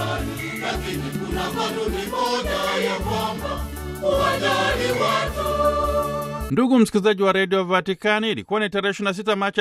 duniani, lakini kuna kanuni moja ya kwamba uwajali watu. Ndugu msikilizaji wa redio Vatikani, ilikuwa ni tarehe 26 Machi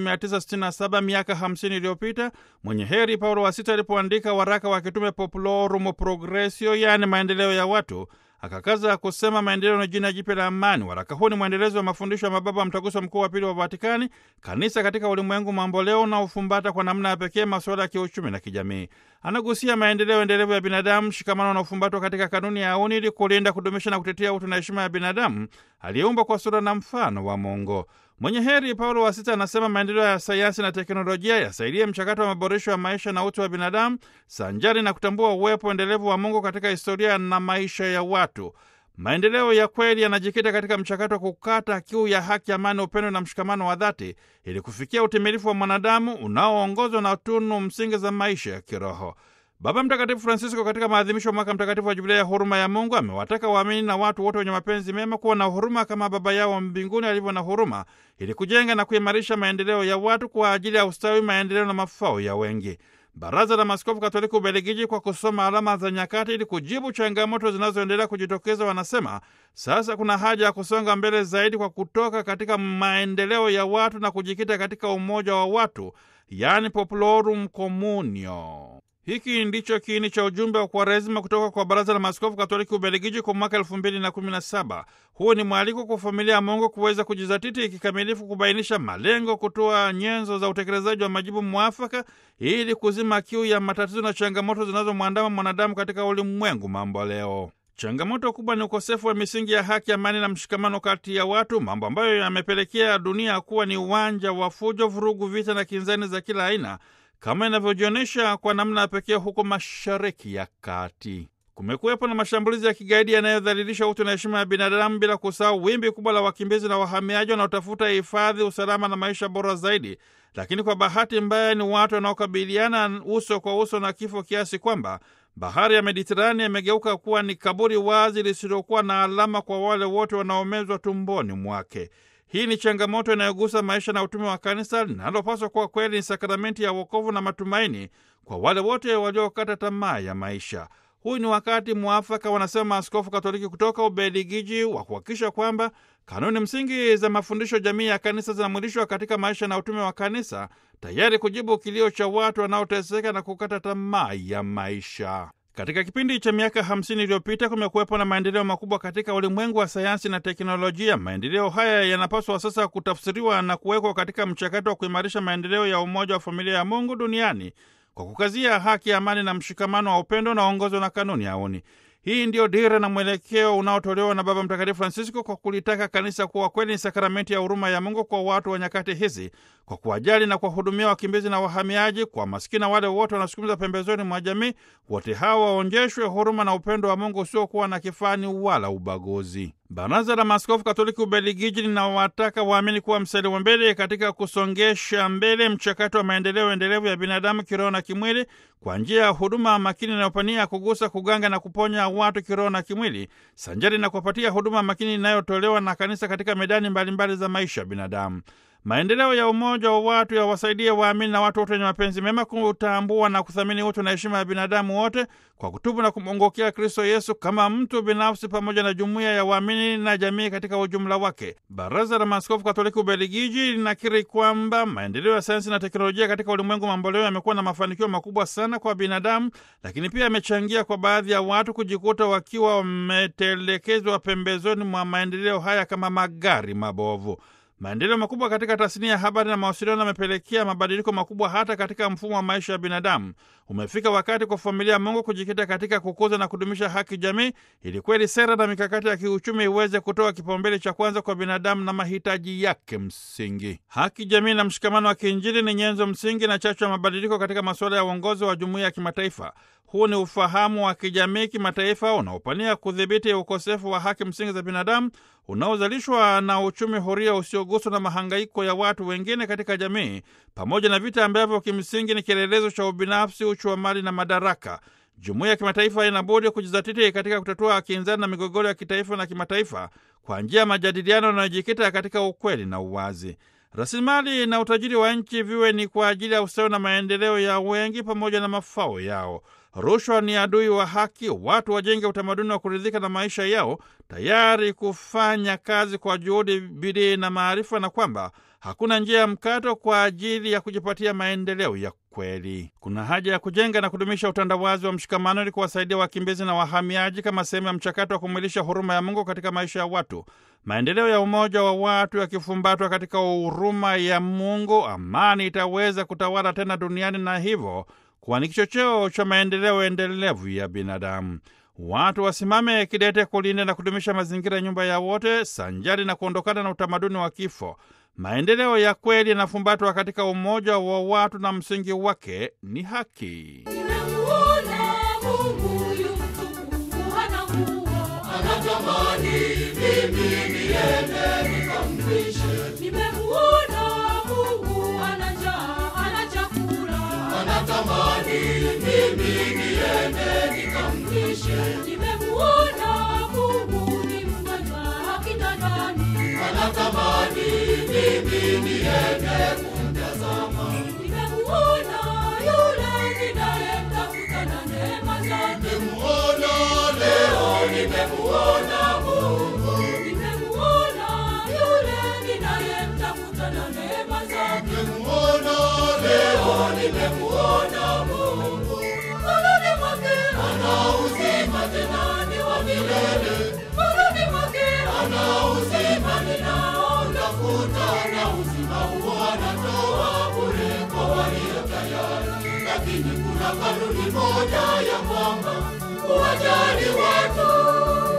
1967, miaka 50 iliyopita, mwenye heri Paulo wa Sita alipoandika waraka wa kitume Populorum Progressio, yaani maendeleo ya watu, akakaza kusema maendeleo ni jina jipya la amani. Waraka huu ni mwendelezo wa mafundisho ya mababa wa Mtaguso Mkuu wa Pili wa Vatikani, kanisa katika ulimwengu mamboleo, na ufumbata kwa namna ya pekee masuala ya kiuchumi na kijamii. Anagusia maendeleo endelevu ya binadamu, shikamano na ufumbatwa katika kanuni ya auni, ili kulinda, kudumisha na kutetea utu na heshima ya binadamu aliyeumbwa kwa sura na mfano wa Mungu. Mwenye heri Paulo wa Sita anasema maendeleo ya sayansi na teknolojia yasaidie mchakato wa maboresho ya maisha na utu wa binadamu, sanjari na kutambua uwepo endelevu wa Mungu katika historia na maisha ya watu. Maendeleo ya kweli yanajikita katika mchakato wa kukata kiu ya haki, amani, upendo na mshikamano wa dhati, ili kufikia utimilifu wa mwanadamu unaoongozwa na tunu msingi za maisha ya kiroho. Baba Mtakatifu Francisco katika maadhimisho ya mwaka mtakatifu wa Jubilei ya huruma ya Mungu amewataka waamini na watu wote wenye mapenzi mema kuwa na huruma kama Baba yao mbinguni alivyo na huruma, ili kujenga na kuimarisha maendeleo ya watu kwa ajili ya ustawi, maendeleo na mafao ya wengi. Baraza la Maaskofu Katoliki Ubelgiji, kwa kusoma alama za nyakati ili kujibu changamoto zinazoendelea kujitokeza, wanasema sasa kuna haja ya kusonga mbele zaidi kwa kutoka katika maendeleo ya watu na kujikita katika umoja wa watu, yaani Populorum Communio. Hiki ndicho kiini cha ujumbe wa Kwaresima kutoka kwa Baraza la Maaskofu Katoliki Ubelgiji kwa mwaka 2017. Huu ni mwaliko kwa familia ya Mungu kuweza kujizatiti kikamilifu kubainisha malengo, kutoa nyenzo za utekelezaji wa majibu mwafaka ili kuzima kiu ya matatizo na changamoto zinazomwandama mwanadamu katika ulimwengu mambo leo. Changamoto kubwa ni ukosefu wa misingi ya haki, amani na mshikamano kati ya watu, mambo ambayo yamepelekea dunia kuwa ni uwanja wa fujo, vurugu, vita na kinzani za kila aina, kama inavyojionyesha kwa namna ya pekee huko Mashariki ya Kati. Kumekuwepo na mashambulizi ya kigaidi yanayodhalilisha utu na heshima ya binadamu, bila kusahau wimbi kubwa la wakimbizi na wahamiaji wanaotafuta hifadhi, usalama na maisha bora zaidi. Lakini kwa bahati mbaya ni watu wanaokabiliana uso kwa uso na kifo, kiasi kwamba bahari ya Mediterania imegeuka kuwa ni kaburi wazi lisilokuwa na alama kwa wale wote wanaomezwa tumboni mwake. Hii ni changamoto inayogusa maisha na utume wa kanisa, linalopaswa kuwa kweli ni sakramenti ya wokovu na matumaini kwa wale wote waliokata tamaa ya maisha. Huu ni wakati mwafaka, wanasema maaskofu Katoliki kutoka Ubelgiji, wa kuhakikisha kwamba kanuni msingi za mafundisho jamii ya kanisa zinamwilishwa katika maisha na utume wa kanisa, tayari kujibu kilio cha watu wanaoteseka na kukata tamaa ya maisha. Katika kipindi cha miaka 50 iliyopita kumekuwepo na maendeleo makubwa katika ulimwengu wa sayansi na teknolojia. Maendeleo haya yanapaswa sasa kutafsiriwa na kuwekwa katika mchakato wa kuimarisha maendeleo ya umoja wa familia ya Mungu duniani kwa kukazia haki, amani na mshikamano wa upendo unaoongozwa na kanuni ya auni. Hii ndiyo dira na mwelekeo unaotolewa na Baba Mtakatifu Francisco kwa kulitaka kanisa kuwa kweli ni sakramenti ya huruma ya Mungu kwa watu wa nyakati hizi, kwa kuwajali na kuwahudumia wakimbizi na wahamiaji, kwa maskini wale wote wanasukumiza pembezoni mwa jamii. Wote hawa waonjeshwe huruma na upendo wa Mungu usiokuwa na kifani wala ubaguzi. Baraza la Maaskofu Katoliki Ubelgiji linawataka waamini kuwa mstari wa mbele katika kusongesha mbele mchakato wa maendeleo endelevu ya binadamu kiroho na kimwili, kwa njia ya huduma makini inayopania kugusa, kuganga na kuponya watu kiroho na kimwili, sanjari na kuwapatia huduma makini inayotolewa na kanisa katika medani mbalimbali za maisha ya binadamu. Maendeleo ya umoja wa watu yawasaidie waamini na watu wote wenye mapenzi mema kutambua na kuthamini utu na heshima ya binadamu wote, kwa kutubu na kumwongokea Kristo Yesu kama mtu binafsi, pamoja na jumuiya ya waamini na jamii katika ujumla wake. Baraza la Maaskofu Katoliki Ubelgiji linakiri kwamba maendeleo ya sayansi na teknolojia katika ulimwengu mamboleo yamekuwa na mafanikio makubwa sana kwa binadamu, lakini pia yamechangia kwa baadhi ya watu kujikuta wakiwa wametelekezwa pembezoni mwa maendeleo haya kama magari mabovu. Maendeleo makubwa katika tasnia ya habari na mawasiliano yamepelekea mabadiliko makubwa hata katika mfumo wa maisha ya binadamu. Umefika wakati kwa familia ya Mungu kujikita katika kukuza na kudumisha haki jamii, ili kweli sera na mikakati ya kiuchumi iweze kutoa kipaumbele cha kwanza kwa binadamu na mahitaji yake msingi. Haki jamii na mshikamano wa kiinjili ni nyenzo msingi na chachu ya mabadiliko katika masuala ya uongozi wa jumuiya ya kimataifa. Huu ni ufahamu wa kijamii kimataifa unaopania kudhibiti ukosefu wa haki msingi za binadamu unaozalishwa na uchumi huria usioguswa na mahangaiko ya watu wengine katika jamii, pamoja na vita ambavyo kimsingi ni kielelezo cha ubinafsi, uchu wa mali na madaraka. Jumuiya ya kimataifa inabudi kujizatiti katika kutatua kinzani na migogoro ya kitaifa na kimataifa kwa njia ya majadiliano yanayojikita katika ukweli na uwazi. Rasilimali na utajiri wa nchi viwe ni kwa ajili ya ustawi na maendeleo ya wengi pamoja na mafao yao. Rushwa ni adui wa haki. Watu wajenge utamaduni wa kuridhika na maisha yao, tayari kufanya kazi kwa juhudi, bidii na maarifa, na kwamba hakuna njia ya mkato kwa ajili ya kujipatia maendeleo ya kweli. Kuna haja ya kujenga na kudumisha utandawazi wa mshikamano ili kuwasaidia wakimbizi na wahamiaji kama sehemu ya mchakato wa kumwilisha huruma ya Mungu katika maisha ya watu. Maendeleo ya umoja wa watu yakifumbatwa katika huruma ya Mungu, amani itaweza kutawala tena duniani na hivyo kuwa ni kichocheo cha maendeleo endelevu ya binadamu. Watu wasimame kidete kulinda na kudumisha mazingira ya nyumba ya wote, sanjari na kuondokana na utamaduni wa kifo. Maendeleo ya kweli yanafumbatwa katika umoja wa watu na msingi wake ni haki. Nimemuona Mungu yu mtukufu, hana nguo, anatamani mimi niende nikamlishe. Nimemuona Mungu ana njaa, ana chakula, anatamani mimi niende nikamlishe. Nimemuona Mungu ni mgonjwa kitandani, anatamani mimi niende kumtazama. Nimemuona yule ninayemtafuta na neema zake. Nimemuona leo, nimemuona Mungu. Nimemuona yule ninayemtafuta na neema zake. Nimemuona leo, nimemuona Mungu. Moyoni mwake ana uzima tena ni wa milele. Moyoni mwake ana uzima ninaotafuta, na uzima huo anatoa bure kwa walio tayari. Lakini kuna kanuni moja ya kwamba uwajali watu.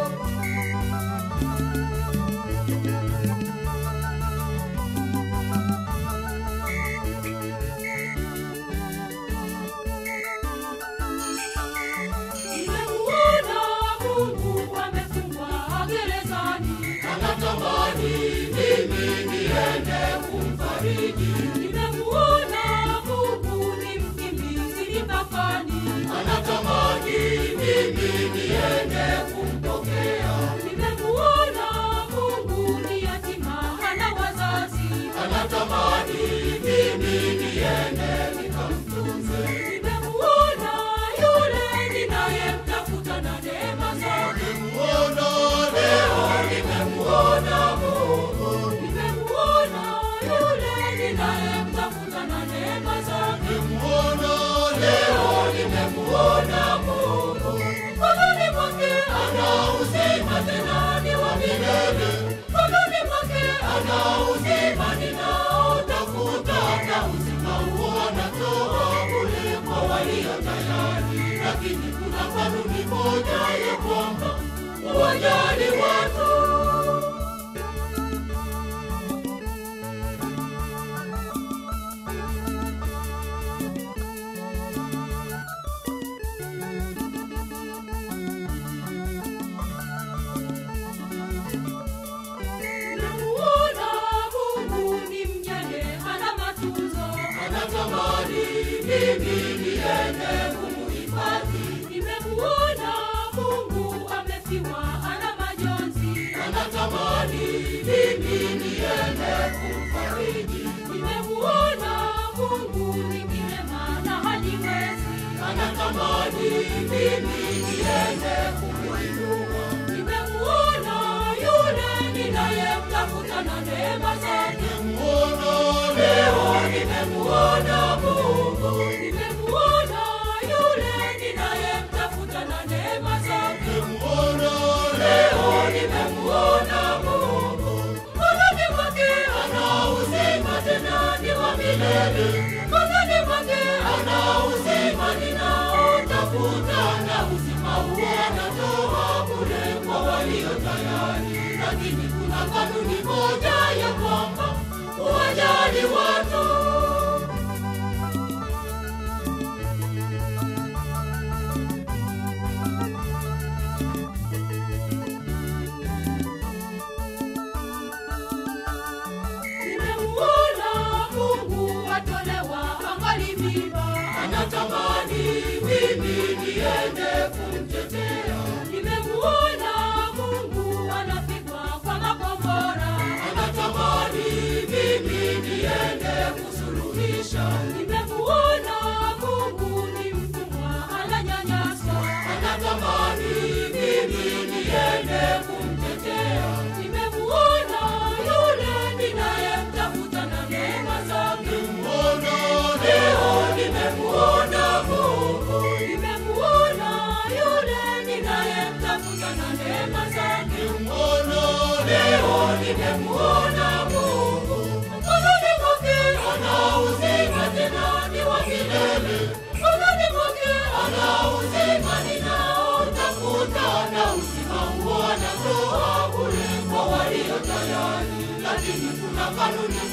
Nimemuona Mungu amefungwa gerezani, anatamani mimi niende kumfariji. Nimemuona Mungu ni mkimbizi mipakani, anatamani mimi niende kumpokea. Nimemuona Mungu ni yatima hana wazazi, anatamani mimi niende nikamtunze. Nimemuona yule ninayemtafuta na neema zake. Nimemuona leo, nimemuona Mungu. Nimemuona yule ninayemtafuta na neema zake. Nimemuona leo, nimemuona Mungu. Moyoni mwake ana uzima tena ni wa milele. Moyoni mwake ana uzima ninaotafuta, na uzima huo anatoa bure kwa walio tayari. Lakini kuna kanuni moja ya kwamba uwajali watu. Nimemuona Mungu ni mjane hana matunzo, anatamani mimi niende kumuhifadhi. Nimemuona Mungu amefiwa ana majonzi, anatamani mimi niende kumfariji. Nimemuona Mungu ni kilema na hajiwezi, anatamani mimi niende kumuinua. Nimemuona yule ninayemtafuta na neema zake. Nimemuona leo, nimemuona Mungu. Nimemuona yule ninayemtafuta na neema zake. Nimemuona leo, nimemuona Mungu. Moyoni mwake ana uzima tena ni wa milele. Moyoni mwake ana uzima ninaotafuta, na uzima huo anatoa bure kwa walio tayari. Lakini kuna kanuni moja ya kwamba uwajali watu. Nimemuona Mungu atolewa angali mimba, anatamani mimi niende kumtetea. Nimemuona Mungu anapigwa kwa makombora, anatamani mimi niende aliyemuona Mungu. Mkononi mwake ana uzima tena ni wa milele. Mkononi mwake ana uzima ninaotafuta, na uzima huo anatoa bure kwa walio tayari. Lakini kuna kanuni